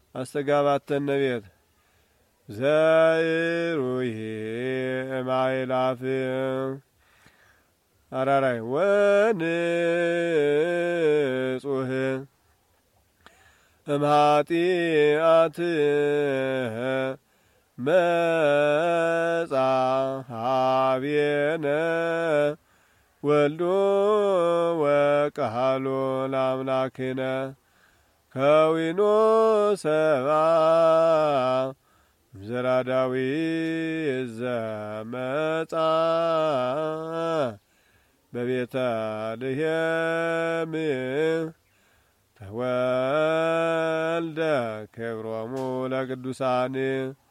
አስተጋባተነ ቤት ዘይሩይ ማይላፍ አራራይ ወንጹህ እምኃጢአት መጻሐቤነ ወልዶ ወቃሎ ለአምላክነ ከዊኖ ሰብአ ዘራ ዳዊት ዘመጻ በቤተ ልሔም ተወልደ ክብሮሙ ለቅዱሳን